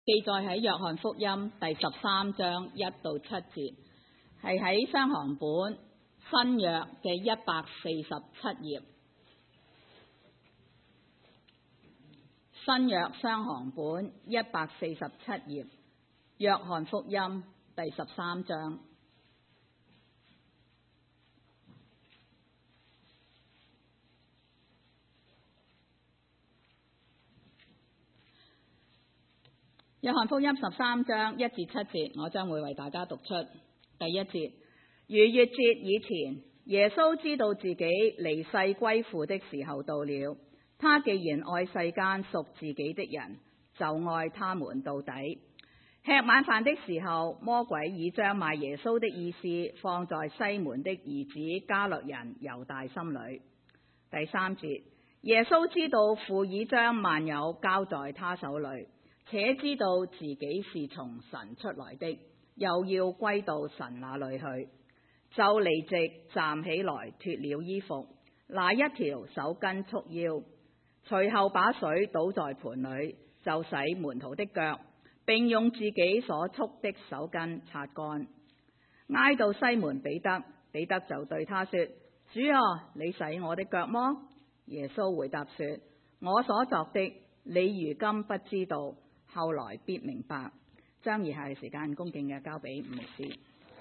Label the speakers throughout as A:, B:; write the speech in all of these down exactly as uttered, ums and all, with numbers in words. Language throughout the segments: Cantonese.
A: 記載喺約翰福音第十三章一到七節，係喺雙行本新約嘅一百四十七頁。新約雙行本一百四十七頁，約翰福音第十三章。約翰福音十三章一至七節，我將會為大家讀出。第一節，逾越節以前，耶穌知道自己離世歸父的時候到了。他既然愛世間屬自己的人，就愛他們到底。吃晚飯的時候，魔鬼已將賣耶穌的意思放在西門的兒子加略人猶大心裏。第三節，耶穌知道父已將萬有交在他手裏，且知道自己是從神出來的，又要歸到神那裏去，就離席站起來，脫了衣服，拿一條手巾束腰，隨後把水倒在盆裏，就洗門徒的腳，並用自己所束的手巾擦乾。挨到西門彼得，彼得就對他說：主啊，你洗我的腳麼？耶穌回答說：我所作的，你如今不知道，後來必明白。將以下嘅時間恭敬嘅交俾吳牧師。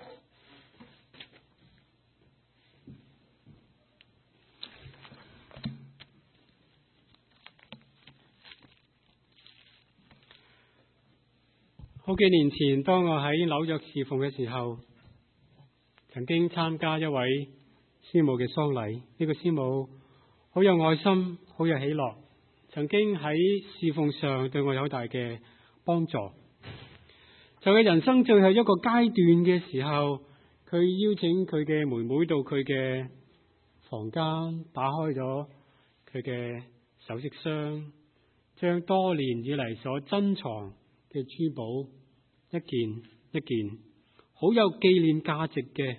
B: 好幾年前，當我喺紐約侍奉嘅時候，曾經參加一位師母嘅喪禮。呢、這個師母好有愛心，好有喜樂，曾經喺侍奉上對我有好大嘅幫助。就喺人生最後一個階段嘅時候，佢邀請佢嘅妹妹到佢嘅房間，打開咗佢嘅首飾箱，將多年以嚟所珍藏嘅珠寶一件一件好有紀念價值嘅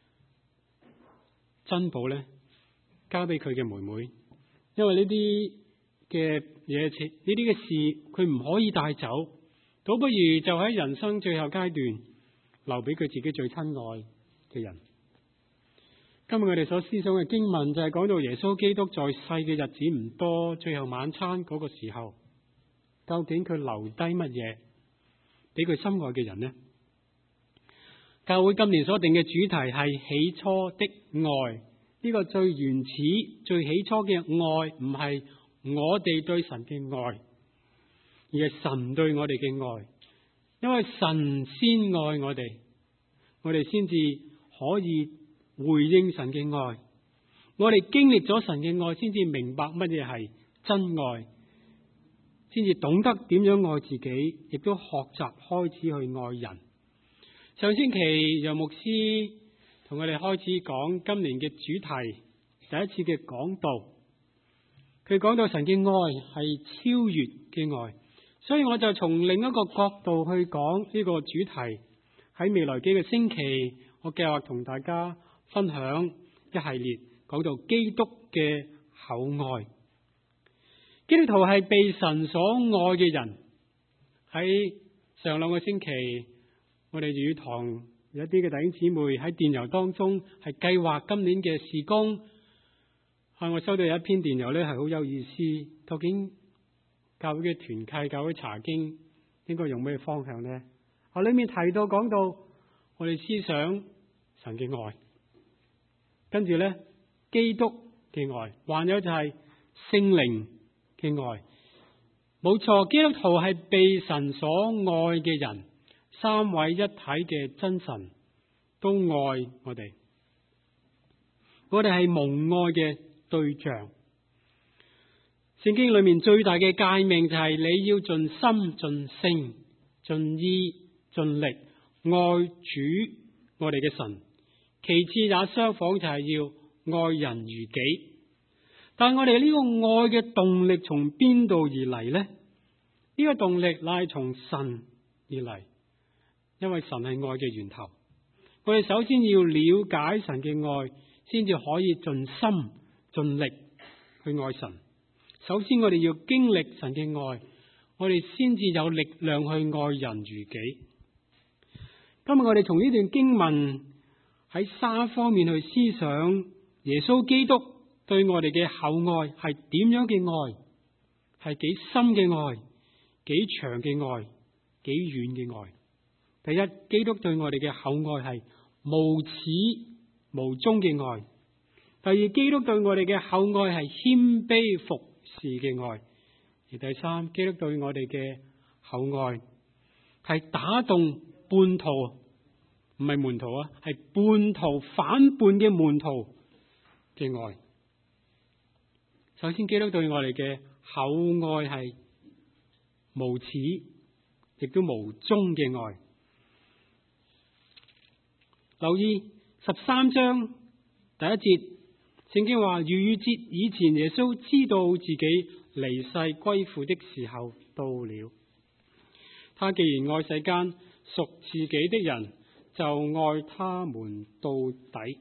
B: 珍寶咧，交俾佢嘅妹妹。因為呢啲嘅嘢，呢啲嘅事，佢唔可以帶走，倒不如就喺人生最後階段留俾佢自己最親愛嘅人。今日我哋所思想嘅經文就係講到耶穌基督在世嘅日子唔多，最後晚餐嗰個時候，究竟佢留低乜嘢俾佢心愛嘅人呢？教會今年所定嘅主題係起初的愛。呢個最原始、最起初嘅愛，唔係我哋對神嘅愛，而係神對我哋嘅愛。因為神先愛我哋，我哋先至可以回應神嘅愛。我哋經歷咗神嘅愛，先至明白乜嘢係真愛，先至懂得點樣愛自己，亦都學習開始去愛人。上星期楊牧師同我哋開始講今年嘅主題，第一次嘅講道，佢講到神嘅愛係超越嘅愛，所以我就從另一個角度去講呢個主題。喺未來幾個星期，我計劃同大家分享一系列講到基督嘅厚愛。基督徒係被神所愛嘅人。喺上兩個星期，我哋語堂有一啲嘅弟兄姊妹喺電郵當中係計劃今年嘅事工。啊，我收到有一篇電郵咧，係好有意思。究竟教會嘅團契、教會查經應該用咩方向呢？啊，裏面提到講到我哋思想神嘅愛，跟住咧基督嘅愛，還有就係聖靈嘅愛。冇錯，基督徒係被神所愛嘅人。三位一體嘅真神都愛我哋，我哋係蒙愛嘅對象。聖經裏面最大嘅誡命就係你要盡心、盡性、盡意、盡力愛主我哋嘅神。其次也相仿，就係要愛人如己。但係我哋呢個愛嘅動力從邊度而嚟呢？呢個動力乃係從神而嚟。因為神係愛嘅源頭，我哋首先要了解神嘅愛，先至可以盡心盡力去愛神。首先我哋要經歷神嘅愛， 我哋先至有力量去愛人如己。今日我哋從呢段經文喺三方面去思想耶穌基督對我哋嘅厚愛係點樣嘅愛，係幾深嘅愛，幾長嘅愛，幾遠嘅愛。第一，基督對我哋嘅厚愛係無始無終嘅愛。第二，基督對我哋嘅厚愛係謙卑服侍嘅愛。而第三，基督對我哋嘅厚愛係打動叛徒，唔係門徒啊，係叛徒反叛嘅門徒嘅愛。首先，基督對我哋嘅厚愛係無始亦都無終嘅愛。留意十三章第一節，聖經話，逾越節以前，耶穌知道自己離世歸父的時候到了。他既然愛世間屬自己的人，就愛他們到底。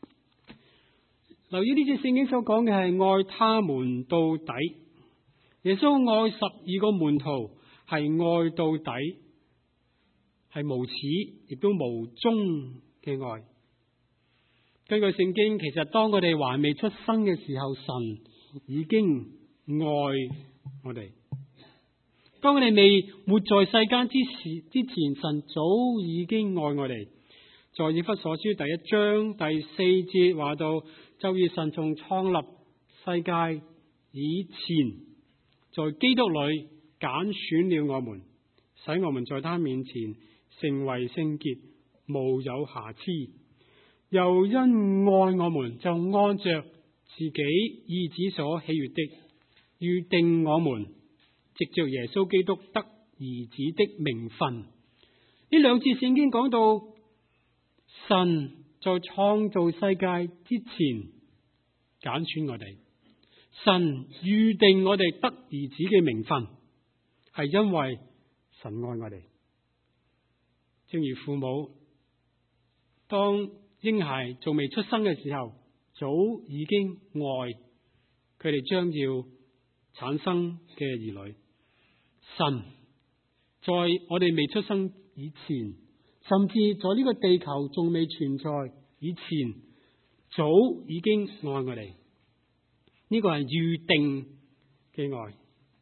B: 留意呢節聖經所講嘅係愛他們到底。耶穌愛十二個門徒係愛到底，係無始亦都無終嘅愛。根據聖經，其實當我哋還未出生嘅時候，神已經愛我哋。當我哋未活在世間之時之前，神早已經愛我哋。在以弗所書第一章第四節話到，就如神從創立世界以前，在基督裏揀選了我們，使我們在他面前成為聖潔，無有瑕疵。又因愛我們，就按着自己意旨所喜悅的，預定我們藉着耶穌基督得兒子的名分。呢兩節聖經講到，神在創造世界之前揀選我哋，神預定我哋得兒子嘅名分，係因為神愛我哋。正如父母當嬰孩仲未出生嘅時候，早已經愛佢哋將要產生嘅兒女。神在我哋未出生以前，甚至在呢個地球仲未存在以前，早已經愛我哋。呢個係預定嘅愛。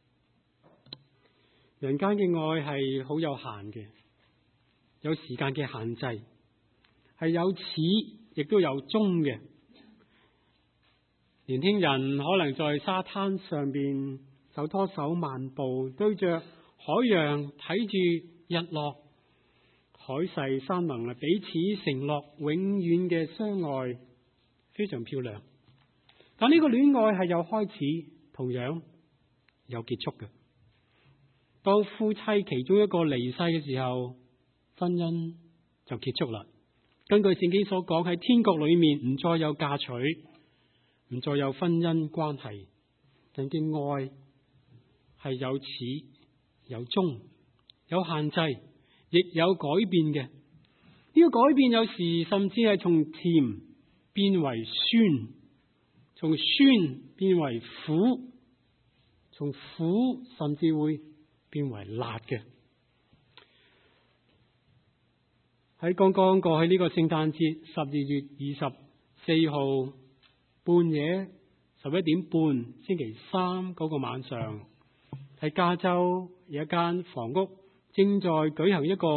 B: 人間嘅愛係好有限嘅，有時間嘅限制，係有始亦都有終嘅。年輕人可能在沙灘上邊手拖手漫步，對着海洋睇住日落，海誓山盟啊，彼此承諾永遠嘅相愛，非常漂亮。但呢個戀愛係有開始，同樣有結束嘅。當夫妻其中一個離世嘅時候，婚姻就結束啦。根據聖經所講，喺天國裏面唔再有嫁娶，唔再有婚姻關係。人嘅愛係有始有終，有限制，亦有改變嘅。呢、這個改變有時甚至係從甜變為酸，從酸變為苦，從苦甚至會變為辣嘅。喺剛剛過去呢個聖誕節，十二月二十四號半夜十一點半，星期三嗰個晚上，喺加州有一間房屋正在舉行一個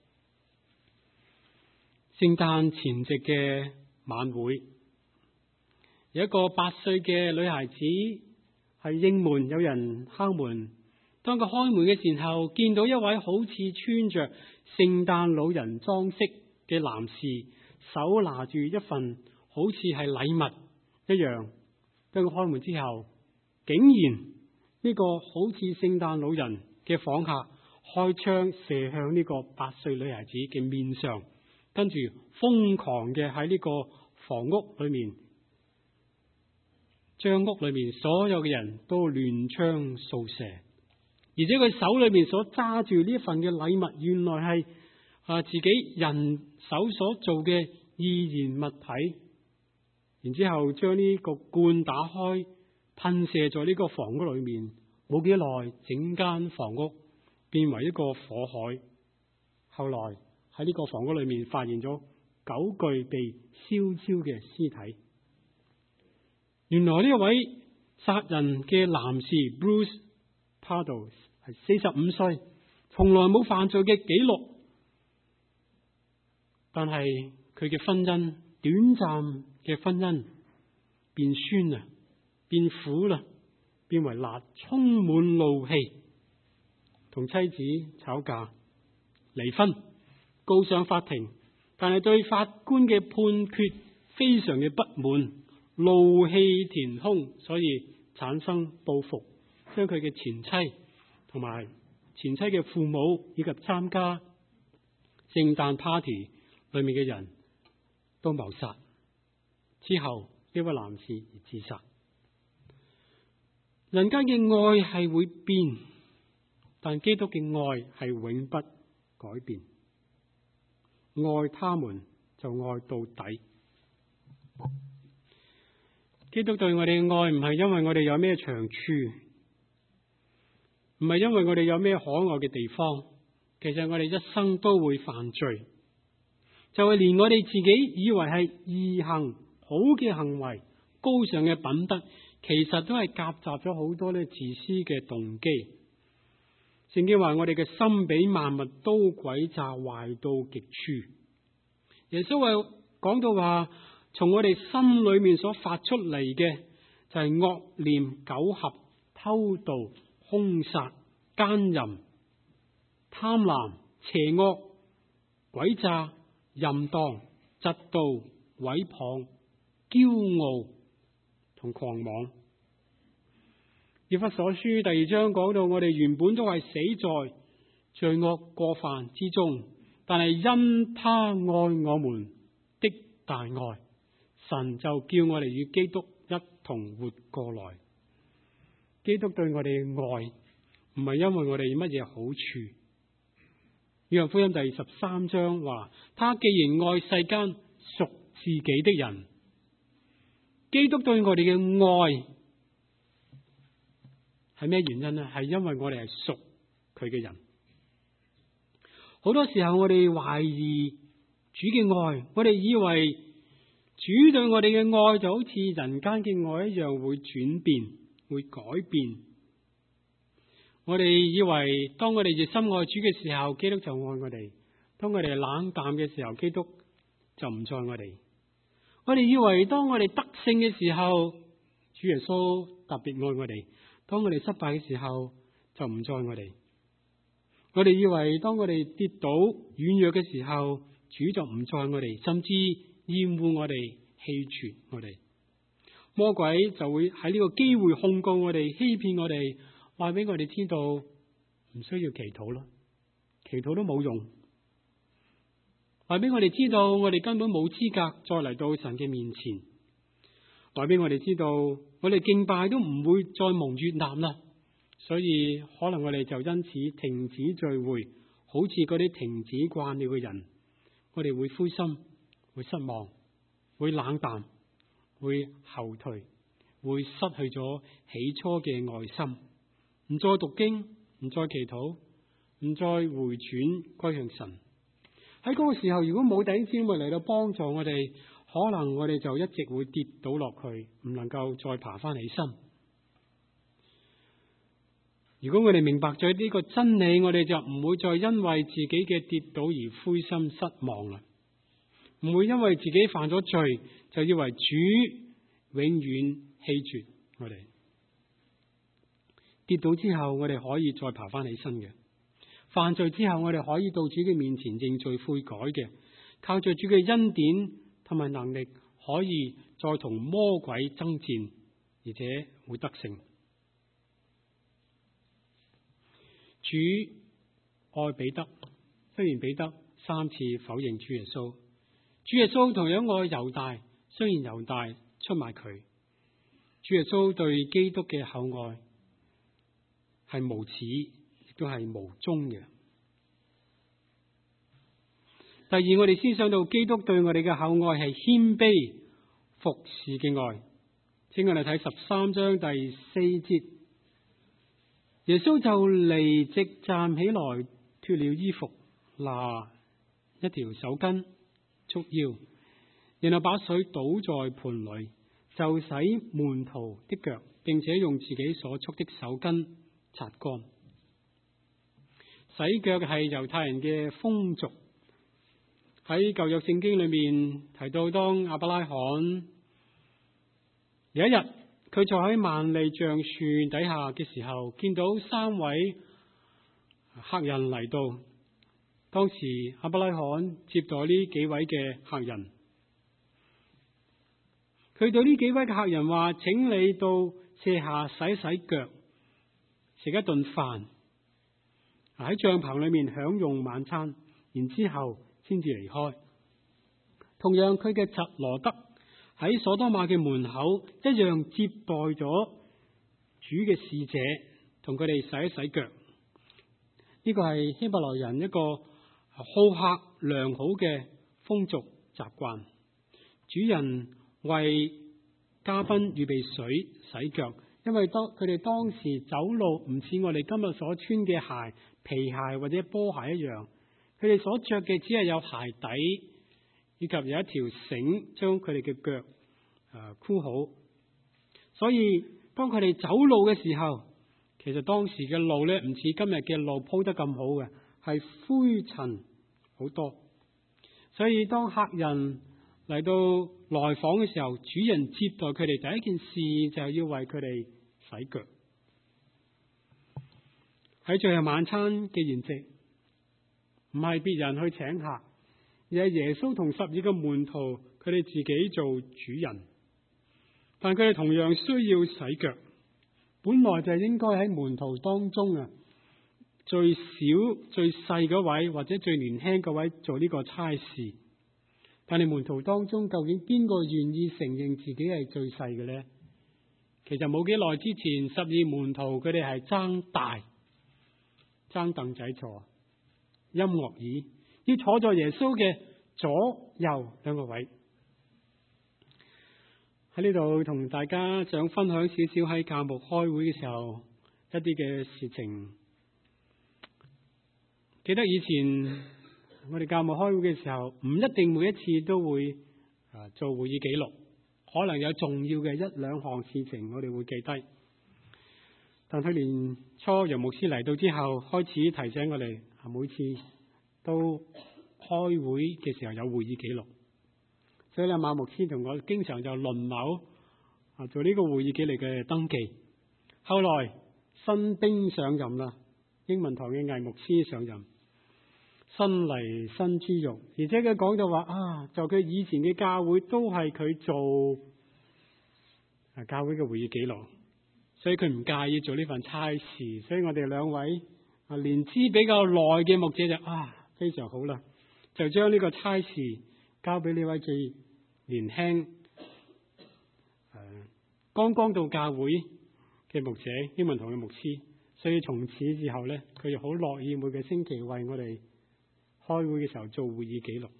B: 聖誕前夕嘅晚會。有一個八歲嘅女孩子係應門，有人敲門。當佢開門嘅時候，見到一位好似穿着聖誕老人裝飾嘅男士，手拿住一份好似係禮物一樣。當佢開門之後，竟然呢個好似聖誕老人嘅訪客開槍射向呢個八歲女孩子嘅面上，跟住瘋狂嘅喺呢個房屋裏面，將屋裏面所有嘅人都亂槍掃射。而且佢手裏面所揸住呢一份嘅禮物，原來係啊自己人手所做嘅易燃物體。然之後將呢個罐打開，噴射在呢個房屋裏面， 冇幾耐，整間房屋變為一個火海。後來喺呢個房屋裏面發現咗九具被燒焦嘅屍體。原來呢一位殺人嘅男士 Bruce Pardoe 係四十五歲，從來冇犯罪嘅記錄，但係佢嘅婚姻，短暫嘅婚姻變酸啦，變苦啦，變為辣，充滿怒氣，同妻子吵架，離婚，告上法庭，但係對法官嘅判決非常嘅不滿，怒氣填胸，所以產生報復，將佢嘅前妻同埋前妻嘅父母以及參加聖誕 party 裏面嘅人都謀殺。之後呢位男士而自殺。人間嘅愛係會變，但基督嘅愛係永不改變。愛他們就愛到底。基督對我哋嘅愛唔係因為我哋有咩長處，唔係因為我哋有咩可愛嘅地方。其實我哋一生都會犯罪，就係連我哋自己以為係義行好嘅行為、高尚嘅品德，其實都係夾雜咗好多咧自私嘅動機。聖經話我哋嘅心比萬物都詭詐，壞到極處。耶穌話講到話，從我哋心裏面所發出嚟嘅就係惡念、苟合、偷盜、兇殺、奸淫、貪婪、邪惡、詭詐、淫蕩、嫉妒、毀謗、驕傲同狂妄。以弗所書第二章講到，我哋原本都係死在罪惡過犯之中，但係因他愛我們的大愛，神就叫我哋與基督一同活過來。基督對我哋嘅愛唔係因為我哋乜嘢好處。約翰福音第十三章話，他既然愛世間屬自己的人，基督對我哋嘅愛係咩原因呢？係因為我哋係屬佢嘅人。好多時候我哋懷疑主嘅愛，我哋以為主對我哋嘅愛就好似人間嘅愛一樣會轉變，會改變。我哋以為當我哋熱心愛主嘅時候，基督就愛我哋；當我哋冷淡嘅時候，基督就唔再愛我哋。我哋以為當我哋得勝嘅時候，主耶穌特別愛我哋；當我哋失敗嘅時候，就唔再愛我哋。我哋以為當我哋跌倒軟弱嘅時候，主就唔再愛我哋，甚至厭惡我哋、棄絕我哋。魔鬼就會喺呢個機會控告我哋、欺騙我哋，話俾我哋知道唔需要祈禱啦，祈禱都冇用。話俾我哋知道我哋根本冇資格再嚟到神嘅面前。話俾我哋知道我哋敬拜都唔會再蒙悅納啦，所以可能我哋就因此停止聚會，好似嗰啲停止慣了嘅人，我哋會灰心、會失望、會冷淡、會後退，會失去咗起初嘅愛心，唔再讀經，唔再祈禱，唔再回轉歸向神。喺嗰個時候，如果冇弟兄姊妹嚟到幫助我哋，可能我哋就一直會跌倒落去，唔能夠再爬翻起身。如果我哋明白咗呢個真理，我哋就唔會再因為自己嘅跌倒而灰心失望啦，唔會因為自己犯咗罪就以為主永遠棄絕我哋。跌倒之後，我哋可以再爬翻起身嘅；犯罪之後，我哋可以到主嘅面前認罪悔改嘅。靠着主嘅恩典同埋能力，可以再同魔鬼爭戰，而且會得勝。主愛彼得，雖然彼得三次否認主耶穌，主耶穌同樣愛猶大，雖然猶大出賣佢。主耶穌對基督嘅厚愛係無始，亦都係無終嘅。第二，我哋先想到基督對我哋嘅厚愛係謙卑服侍嘅愛。請我哋睇十三章第四節， 耶穌就離直站起來，脫了衣服，拿一條手巾束腰，然後把水倒在盆裏，就洗門徒的腳，並且用自己所束的手巾擦乾。洗腳係猶太人嘅風俗，喺舊約聖經裏面提到，當亞伯拉罕有一日佢坐喺萬里橡樹底下嘅時候，見到三位客人嚟到。當時亞伯拉罕接待呢幾位嘅客人，佢對呢幾位嘅客人話：請你到舍下洗洗腳，食一頓飯，喺帳篷裏面享用晚餐，然之後先至離開。同樣，佢嘅侄羅德喺所多瑪嘅門口一樣接待咗主嘅使者，同佢哋洗一洗腳。呢個係希伯來人一個好客良好嘅風俗習慣。主人為嘉賓預備水洗腳，因為當佢哋當時走路唔似我哋今日所穿嘅鞋、皮鞋或者波鞋一樣，佢哋所着嘅只係有鞋底，以及有一條繩將佢哋嘅腳誒箍好。所以當佢哋走路嘅時候，其實當時嘅路咧唔似今日嘅路鋪得咁好嘅，係灰塵好多。所以當客人嚟到來訪嘅時候，主人接待佢哋第一件事就係要為佢哋洗腳。喺最後晚餐嘅筵席，唔係別人去請客，而係耶穌同十二個門徒，佢哋自己做主人。但佢哋同樣需要洗腳。本來就係應該喺門徒當中啊，最小最細嗰位或者最年輕嗰位做呢個差事。但係門徒當中究竟邊個願意承認自己係最細嘅呢？其實冇幾耐之前，十二門徒佢哋係爭大爭凳仔坐，音樂椅要坐在耶穌嘅左右兩個位。喺呢度同大家想分享少少喺教牧開會嘅時候一啲嘅事情。記得以前我哋教牧開會嘅時候，唔一定每一次都會啊做會議記錄，可能有重要嘅一兩項事情我哋會記低。但去年初楊牧師嚟到之後，開始提醒我哋啊，每次都開會嘅時候有會議記錄。所以咧，馬牧師同我經常就輪流啊做呢個會議記錄嘅登記。後來新兵上任啦，英文堂嘅魏牧師上任，新嚟新豬肉，而且佢講到話啊，就佢以前嘅教會都係佢做啊教會嘅會議記錄，所以佢唔介意做呢份差事。所以我哋兩位啊年資比較耐嘅牧者就啊非常好啦，就將呢個差事交俾呢位最年輕誒、呃、剛剛到教會嘅牧者，英文堂嘅牧師。所以從此之後咧，佢就好樂意每個星期為我哋開會嘅時候做會議記錄。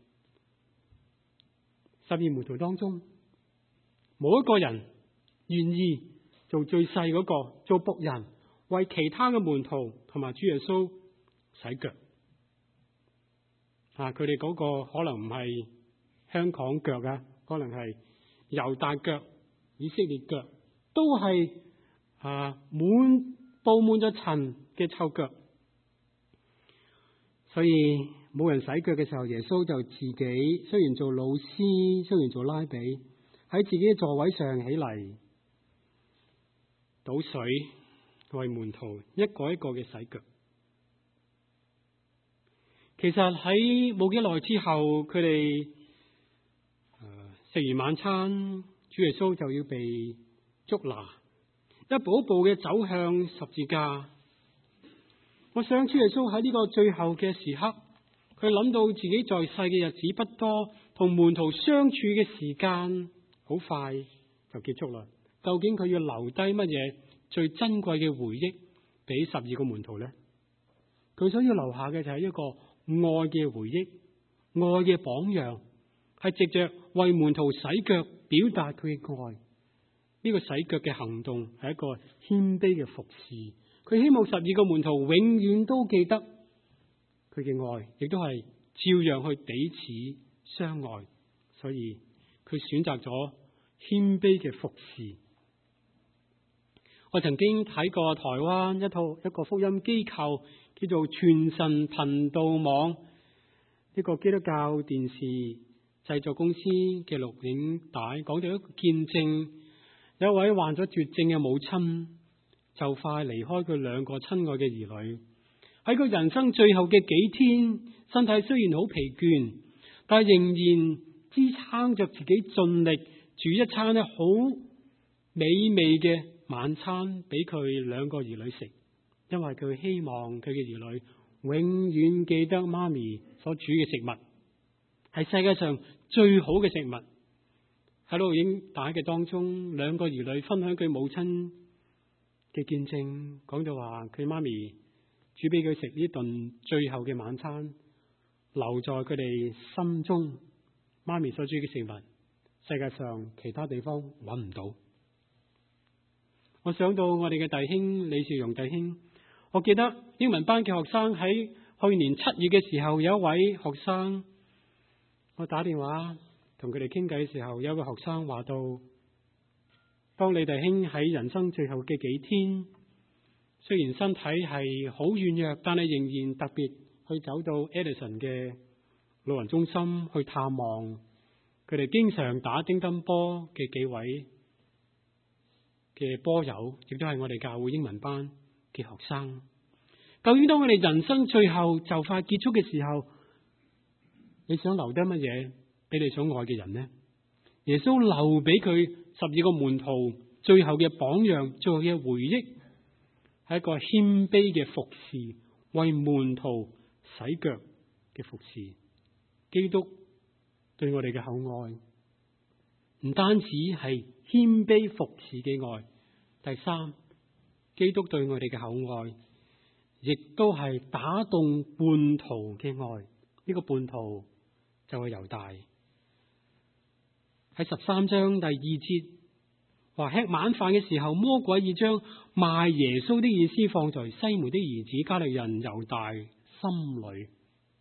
B: 十二門徒當中，冇一個人願意做最細嗰個，做僕人，為其他嘅門徒同埋主耶穌洗腳。啊，佢哋嗰個可能唔係香港腳啊，可能係猶大腳、以色列腳，都係啊滿布滿咗塵嘅臭腳。所以冇人洗腳嘅時候，耶穌就自己雖然做老師，雖然做拉比，喺自己嘅座位上起嚟倒水，為門徒一個一個嘅洗腳。其實喺冇幾耐之後，佢哋食完晚餐，主耶穌就要被捉拿，一步一步嘅走向十字架。我想主耶穌喺呢個最後嘅時刻，佢諗到自己在世嘅日子不多，同門徒相處嘅時間好快就結束啦。究竟佢要留低乜嘢最珍貴嘅回憶俾十二個門徒呢？佢想要留下嘅就係一個愛嘅回憶，愛嘅榜樣，係藉着為門徒洗腳表達佢嘅愛。呢個洗腳嘅行動係一個謙卑嘅服侍， 佢希望十二個門徒永遠都記得佢嘅愛，亦都係照樣去彼此相愛。所以佢選擇咗謙卑嘅服侍。我曾經睇過台灣一套一個福音機構叫做傳神頻道網，一個基督教電視製作公司嘅錄影帶，講到一個見證，有一位患咗絕症嘅母親就快離開佢兩個親愛嘅兒女，喺佢人生最後嘅幾天，身體雖然好疲倦，但係仍然支撐着自己盡力煮一餐咧好美味嘅晚餐俾佢兩個兒女食，因為佢希望佢嘅兒女永遠記得媽咪所煮嘅食物係世界上最好嘅食物。喺錄影帶嘅當中，兩個兒女分享佢母親嘅見證，講到話佢媽咪煮俾佢食呢頓最後嘅晚餐，留在佢哋心中。媽咪所煮嘅食物，世界上其他地方揾唔到。我想到我哋嘅弟兄李兆榮弟兄，我記得英文班嘅學生喺去年七月嘅時候，有一位學生，我打電話同佢哋傾偈嘅時候，有一個學生話到，當李弟兄喺人生最後嘅幾天，雖然身體係好軟弱，但係仍然特別去走到 Edison 嘅老人中心去探望佢哋經常打乒乓波嘅幾位嘅波友，亦都係我哋教會英文班嘅學生。究竟當我哋人生最後就快結束嘅時候，你想留低乜嘢俾你所愛嘅人呢？耶穌留俾佢十二個門徒最後嘅榜樣，最後嘅回憶，係一個謙卑嘅服侍，為門徒洗腳嘅服侍。基督對我哋嘅厚愛，唔單止係謙卑服侍嘅愛，第三，基督對我哋嘅厚愛，亦都係打動叛徒嘅愛。呢、這個叛徒就係猶大。喺十三章第二節話，吃晚飯嘅時候，魔鬼已將賣耶穌的意思放在西門的兒子加利人猶大心裏。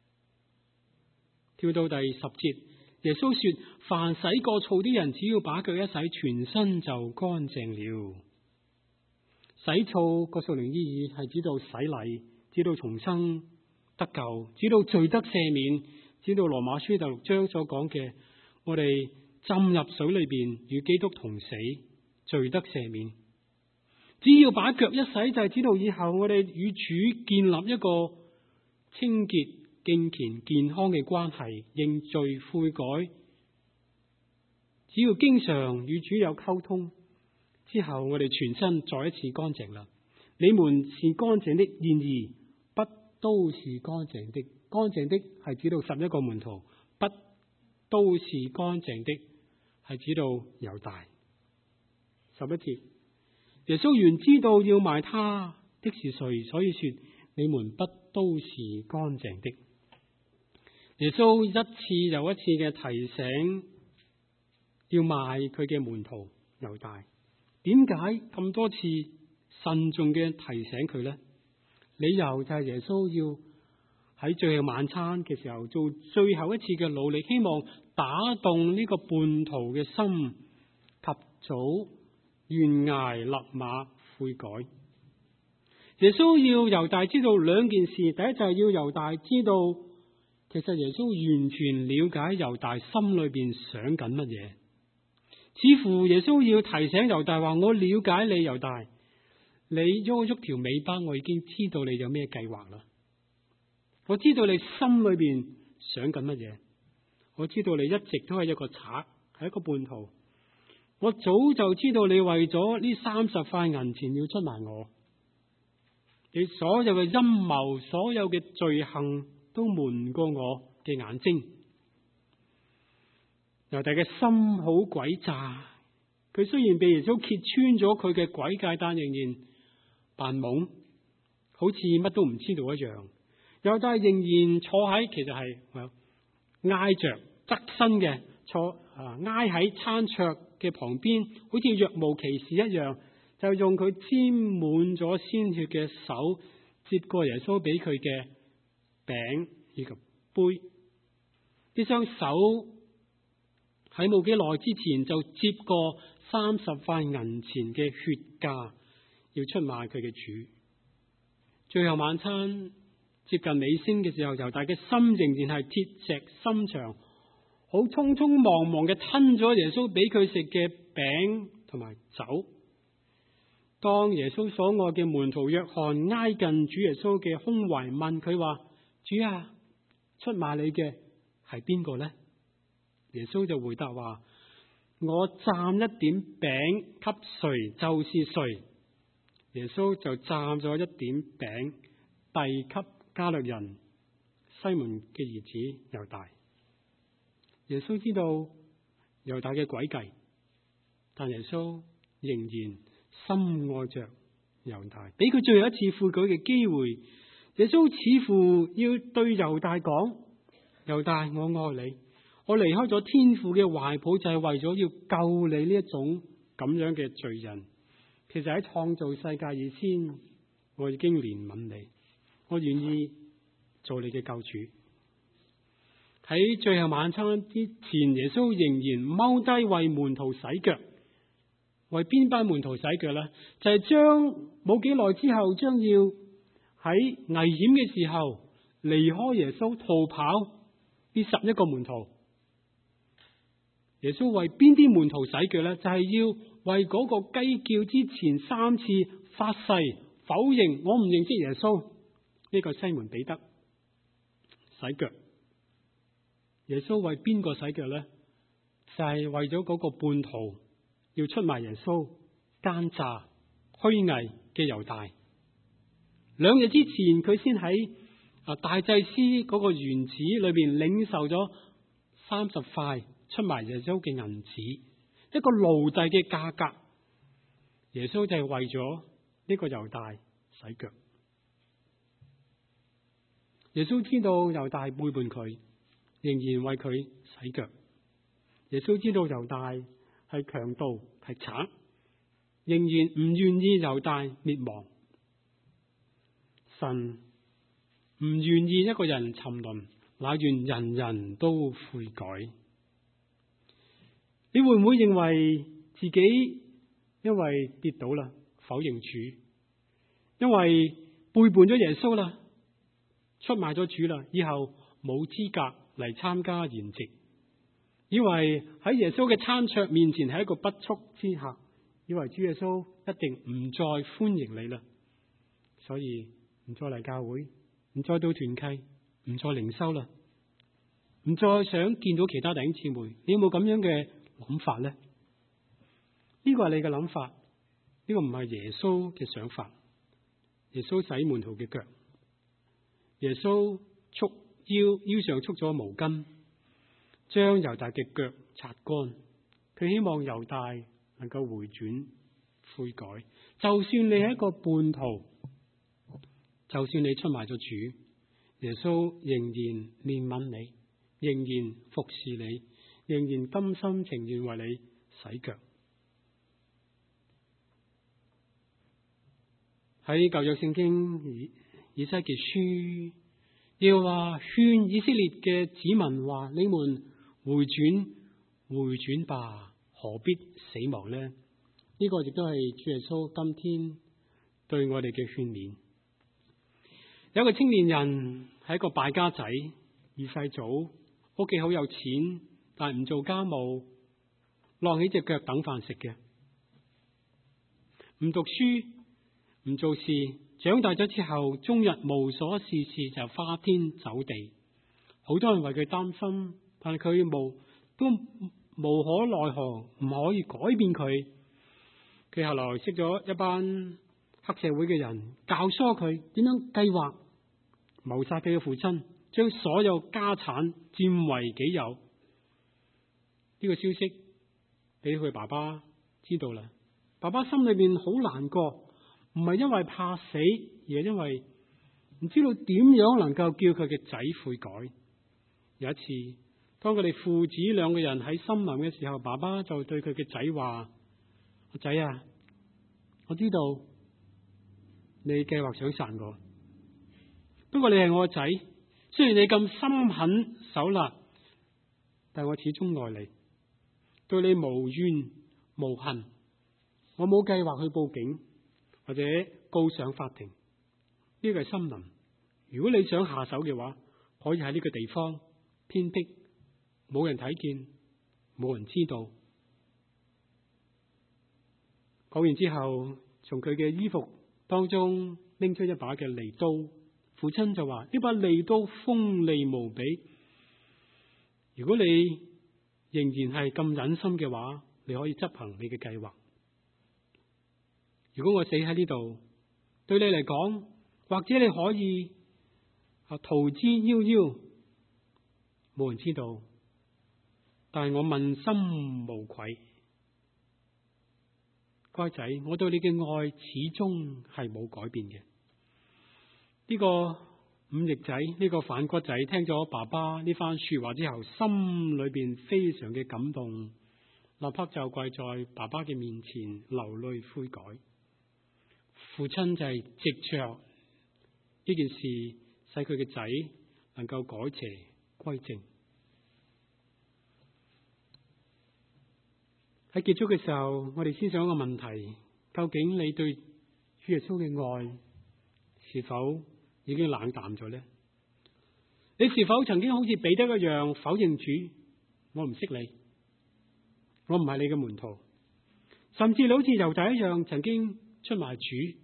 B: 跳到第十節，耶穌說：凡洗過澡的人，只要把腳一洗，全身就乾淨了。洗澡個屬靈意義係指到洗禮，指到重生得救，指到罪得赦免，指到羅馬書第六章所講嘅，我哋浸入水裏邊與基督同死，罪得赦免。只要把腳一洗，就係指到以後我哋與主建立一個清潔、敬虔、健康嘅關係，認罪悔改。只要經常與主有溝通之後，我哋全身再一次乾淨啦。你們是乾淨的，然而不都是乾淨的。乾淨的係指到十一個門徒，不都是乾淨的係指到猶大。十一節，耶穌原知道要賣他的是誰，所以說你們不都是乾淨的。耶穌一次又一次嘅提醒要賣佢嘅門徒猶大。點解咁多次慎重嘅提醒佢呢？理由就係耶穌要喺最後晚餐嘅時候做最後一次嘅努力，希望打動呢個叛徒嘅心，及早懸崖勒馬悔改。耶穌要猶大知道兩件事，第一就係要猶大知道，其實耶穌完全了解猶大心裏邊想緊乜嘢。似乎耶穌要提醒猶大話：我了解你猶大，你喐喐條尾巴，我已經知道你有咩計劃啦。我知道你心裏邊想緊乜嘢，我知道你一直都係一個賊，係一個叛徒。我早就知道你為咗呢三十塊銀錢要出賣我，你所有嘅陰謀，所有嘅罪行都瞞過我嘅眼睛。猶大嘅心好詭詐，佢雖然被耶穌揭穿咗佢嘅詭計，但仍然扮懵，好似乜都唔知道一樣。猶大仍然坐喺，其實係挨着側身嘅坐啊，挨喺餐桌嘅旁邊，好似若無其事一樣， 就用佢沾滿咗鮮血嘅手接過耶穌俾佢嘅餅以及杯。呢雙手喺冇幾耐之前就接過三十塊銀錢嘅血價，要出賣佢嘅主。最後晚餐接近尾聲嘅時候，猶大嘅心仍然係鐵石心腸，好匆匆忙忙嘅吞咗耶穌俾佢食嘅餅同埋酒。當耶穌所愛嘅門徒約翰挨近主耶穌嘅胸懷，問佢話：主啊，出賣你嘅係邊個呢？耶穌就回答話：我蘸一點餅給誰就是誰。耶穌就蘸咗一點餅遞給加略人西門嘅兒子猶大。耶穌知道猶大嘅詭計，但耶穌仍然深愛着猶大，俾佢最後一次悔改嘅機會。耶穌似乎要對猶大講：猶大，我愛你，我離開咗天父嘅懷抱，就係為咗要救你呢一種咁樣嘅罪人。其實喺創造世界以前，我已經憐憫你，我願意做你嘅救主。喺最後晚餐之前，耶穌仍然踎低為門徒洗腳。為邊班門徒洗腳呢？就係將冇幾耐之後，將要喺危險嘅時候離開耶穌逃跑呢十一個門徒。耶穌為邊啲門徒洗腳呢？就係要為嗰個雞叫之前三次發誓否認我唔認識耶穌呢個西門彼得洗腳。耶穌為邊個洗腳呢？就係為咗嗰個叛徒要出賣耶穌、奸詐、虛偽嘅猶大。兩日之前，佢先喺啊大祭司嗰個園子裏邊領受咗三十塊出賣耶穌嘅銀子，一個奴隸嘅價格。耶穌就係為咗呢個猶大洗腳。耶穌知道猶大背叛佢，仍然為佢洗腳。耶穌知道猶大係強盜，係賊，仍然唔願意猶大滅亡。神唔願意一個人沉淪，乃願人人都悔改。你會唔會認為自己因為跌倒啦，否認主，因為背叛咗耶穌啦，出賣咗主啦，以後冇資格嚟參加筵席，以為喺耶穌嘅餐桌面前係一個不速之客，以為主耶穌一定唔再歡迎你啦，所以唔再嚟教會，唔再到團契，唔再靈修啦，唔再想見到其他弟兄姊妹。你有冇咁樣嘅諗法呢？呢個係你嘅諗法，呢個唔係耶穌嘅想法。耶穌洗門徒嘅腳，耶穌束腰腰上束咗毛巾，將猶大嘅腳擦乾。佢希望猶大能夠回轉悔改。就算你係一個叛徒，就算你出賣咗主，耶穌仍然憐憫你，仍然服侍你，仍然甘心情願為你洗腳。喺舊約聖經以以西結書，要話勸以色列嘅子民話：你們回轉回轉吧，何必死亡呢？呢、這個亦都係主耶穌今天對我哋嘅勸勉。有一個青年人係一個敗家仔，二世祖，屋企好有錢，但係唔做家務，晾起隻腳等飯食嘅，唔讀書，唔做事。長大咗之後，終日無所事事，就花天酒地。好多人為佢擔心，但係佢無都無可奈何，唔可以改變佢。佢後來識咗一班黑社會嘅人，教唆佢點樣計劃謀殺佢嘅父親，將所有家產佔為己有。呢、這個消息俾佢爸爸知道啦，爸爸心裏邊好難過。唔係因為怕死，而係因為唔知道點樣能夠叫佢嘅仔悔改。有一次，當佢哋父子兩個人喺森林嘅時候，爸爸就對佢嘅仔話：仔啊， 我知道你計劃想殺我，不過你係我個仔，雖然你咁心狠手辣，但我始終愛你，對你無怨無恨。我冇計劃去報警或者告上法庭，呢個係森林。如果你想下手嘅話，可以喺呢個地方偏僻，冇人睇見，冇人知道。講完之後，從佢嘅衣服當中拎出一把嘅利刀。父親就話：呢把利刀鋒利無比。如果你仍然係咁忍心嘅話，你可以執行你嘅計劃。如果我死喺呢度，對你嚟講，或者你可以啊逃之夭夭，冇人知道。但係我問心無愧。乖仔，我對你嘅愛始終係冇改變嘅。呢個忤逆仔，呢個反骨仔，聽咗爸爸呢番說話之後，心裏邊非常嘅感動，立刻就跪在爸爸嘅面前流淚悔改。父親就係藉着呢件事，使佢嘅仔能夠改邪歸正。喺結束嘅時候，我哋先想一個問題：究竟你對主耶穌嘅愛是否已經冷淡咗呢？你是否曾經好似彼得一樣否認主？我唔識你，我唔係你嘅門徒。甚至你好似猶大一樣，曾經出賣主，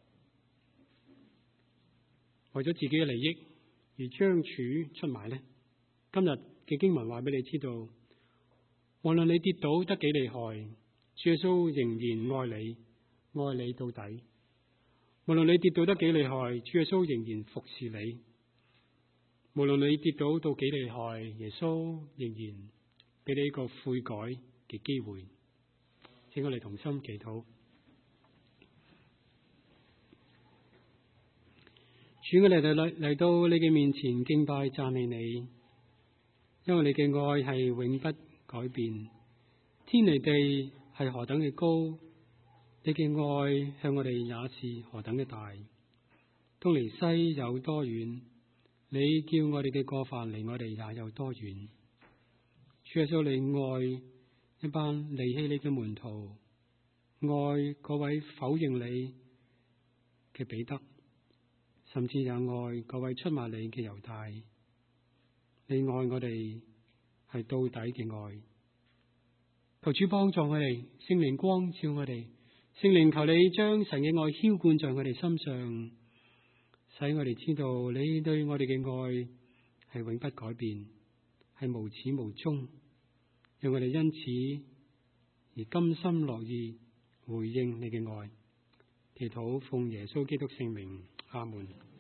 B: 為咗自己嘅利益而將主出賣呢？今日嘅經文話俾你知道，無論你跌倒得幾厲害，主耶穌仍然愛你，愛你到底。無論你跌倒得幾厲害，主耶穌仍然服侍你。無論你跌倒到幾厲害，耶穌仍然俾你一個悔改嘅機會。請我哋同心祈禱。主，我哋嚟嚟到你嘅面前敬拜讚美你，因為你嘅愛係永不改變，天離地係何等嘅高，你嘅愛向我哋也是何等嘅大。東離西有多遠，你叫我哋嘅過犯離我哋也有多遠。主耶穌，你愛一班離棄你嘅門徒，愛嗰位否認你嘅彼得，甚至也愛嗰位出賣你嘅猶大。你愛我哋係到底嘅愛。求主幫助我哋，聖靈光照我哋，聖靈求你將神嘅愛澆灌在我哋心上，使我哋知道你對我哋嘅愛係永不改變，係無始無終，讓我哋因此而甘心樂意回應你嘅愛。祈禱奉耶穌基督聖名，阿門。